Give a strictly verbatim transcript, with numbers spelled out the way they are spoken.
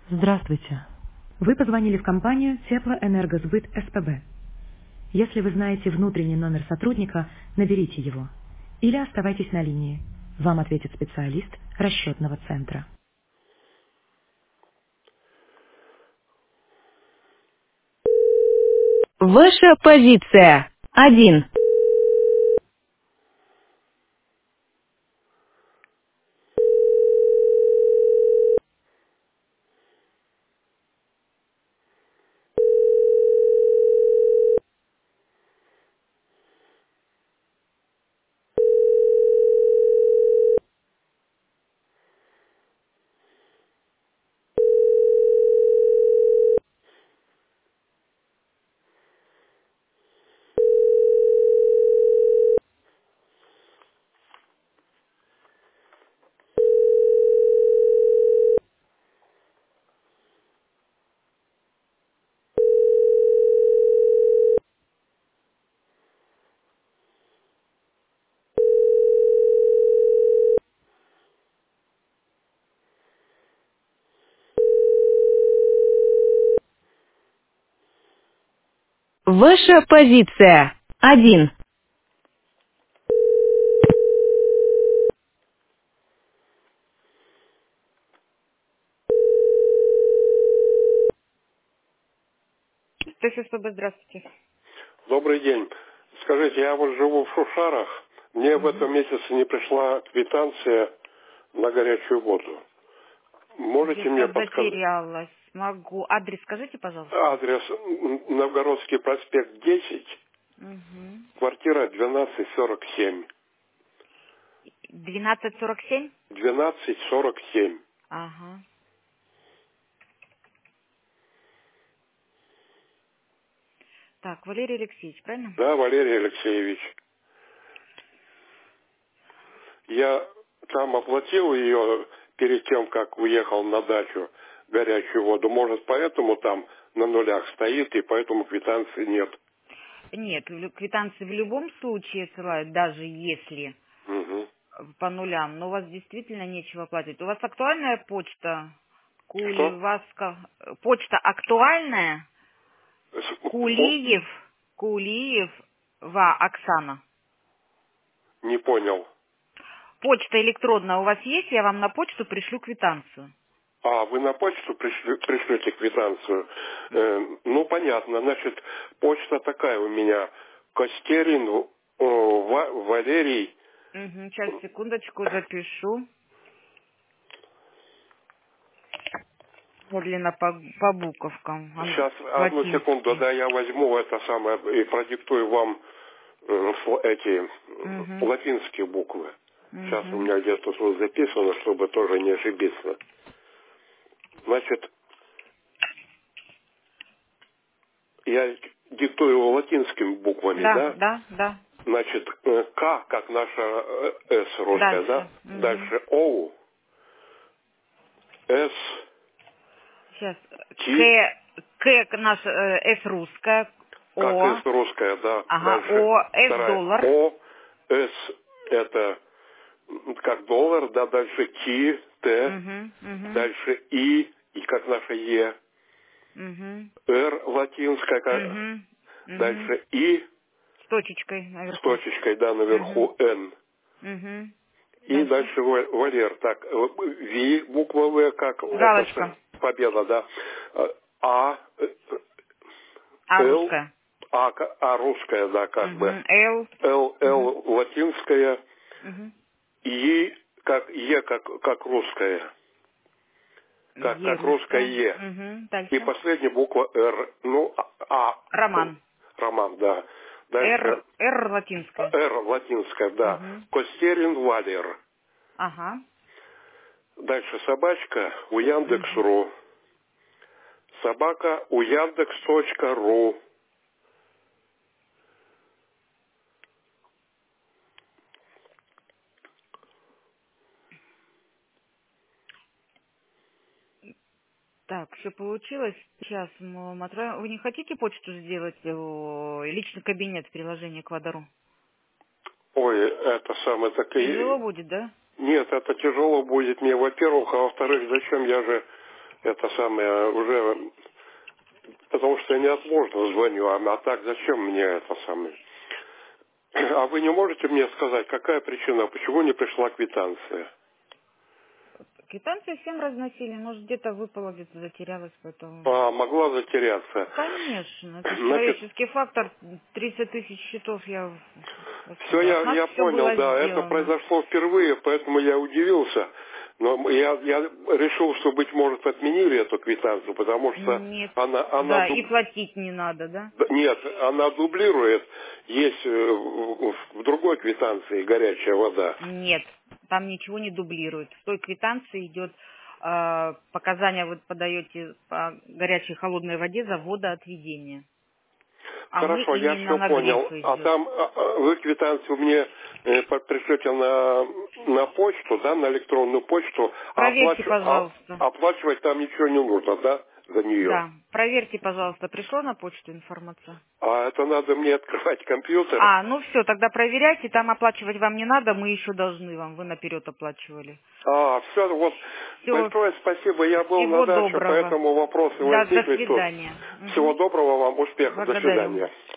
Здравствуйте. Вы позвонили в компанию Теплоэнергосбыт СПБ. Если вы знаете внутренний номер сотрудника, наберите его. Или оставайтесь на линии. Вам ответит специалист расчетного центра. Ваша позиция. Один. Ваша позиция. Один. ТССПБ, здравствуйте. Добрый день. Скажите, я вот живу в Шушарах. Мне в Мгм. этом месяце не пришла квитанция на горячую воду. Можете мне Где-то подсказать? затерялась. Могу. Адрес скажите, пожалуйста. Адрес м, Новгородский проспект десять, Угу. квартира двенадцать сорок семь. двенадцать сорок семь? двенадцать сорок семь. Ага. Так, Валерий Алексеевич, правильно? Да, Валерий Алексеевич. Я там оплатил ее перед тем, как уехал на дачу, горячую воду. Может, поэтому там на нулях стоит, и поэтому квитанции нет. Нет, лю- квитанции в любом случае ссылают, даже если Угу. по нулям. Но у вас действительно нечего платить. У вас актуальная почта? Что? Кулеваска. Почта актуальная? С- по- Кулиев, Кулиев, Ва, Оксана. Не понял. Почта электронная у вас есть? Я вам на почту пришлю квитанцию. А, вы на почту пришлю- пришлете квитанцию? Э, ну, понятно. Значит, почта такая у меня. Костерин э, Ва- Валерий. Угу, сейчас, секундочку, запишу. Медленно по, по буковкам. Ан- Сейчас, одну секунду, Латинский. да, я возьму это самое и продиктую вам э, фо- эти м, Угу, латинские буквы. Сейчас у угу. меня где-то тут записано, чтобы тоже не ошибиться. Значит, я диктую латинскими буквами, Да, да? да, да. Значит, э, К, как наша э, С русская, да? Дальше. Угу. Дальше О, С, Сейчас. Т, К, К наша, э, С русская. как О. С русская, да. Ага, Дальше О, С вторая доллар. О, С это м, как доллар, да, дальше Т, Т, Угу, угу, дальше И, и как наша Е, угу, Р латинская, как- угу, угу. дальше И С точечкой с наверху. точечкой, да, Угу, наверху Н. угу. И Дальше. дальше Ва- Валер, так, э, Ви, буква В, как это Галочка. с- победа, да. Э, А, э, А Л, русская. А, ка- А русская, да, как бы. Угу. Л. Л, Угу, Л латинская, угу. И, как Е, как, как русская. Как, Е как русская русская. Е. Угу. И Дальше. последняя буква Р, ну, А, А, Роман. Роман, да. Р. Дальше Р латинская. Р латинская, да. Угу. Костерин Валер. Ага. Дальше собачка у Угу. Яндекс.ру. Собака у Яндекс.ру. Так, все получилось. Сейчас мы вам отправим. Вы не хотите почту сделать, о, личный кабинет в приложении к Водору? Ой, это самое Тяжело такое. будет, да? Нет, это тяжело будет мне, во-первых, а во-вторых, зачем я же это самое уже, потому что я неотложно звоню, а, а так зачем мне это самое? А вы не можете мне сказать, какая причина, почему не пришла квитанция? Квитанции всем разносили, может где-то выпало, где-то затерялась, поэтому... А, могла затеряться. Конечно, это Значит, человеческий фактор, тридцать тысяч счетов я... все, я, нас я все понял, было да, это сделано. произошло впервые, поэтому я удивился. Но я, я решил, что, быть может, отменили эту квитанцию, потому что Нет, она... она да, дуб- и платить не надо, да? Да, нет, она дублирует. Есть э, в в другой квитанции горячая вода. Нет, там ничего не дублирует. В той квитанции идет э, показания, вы подаете по горячей и холодной воде за водоотведение. А мы Хорошо, я именно все нагрев понял. А идет. там а, а, вы квитанцию мне э, по- пришлете на, на почту, да, на электронную почту, а, Проверьте, оплачу- а- пожалуйста. оплачивать там ничего не нужно, да, за нее? Да, проверьте, пожалуйста, пришла на почту информация? А это надо мне открывать компьютер. А, ну все, тогда проверяйте, там оплачивать вам не надо, мы еще должны вам, вы наперед оплачивали. А, все, вот, Все, большое спасибо. Я был на всего даче, доброго. поэтому вопросы Да, до возникли тут. свидания. Всего Мгм. доброго вам, успехов, до Благодарю. свидания.